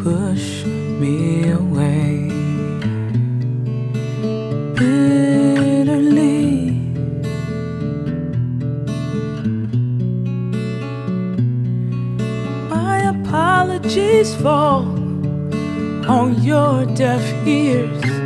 push me away. Bitterly, my apologies fall on your deaf ears.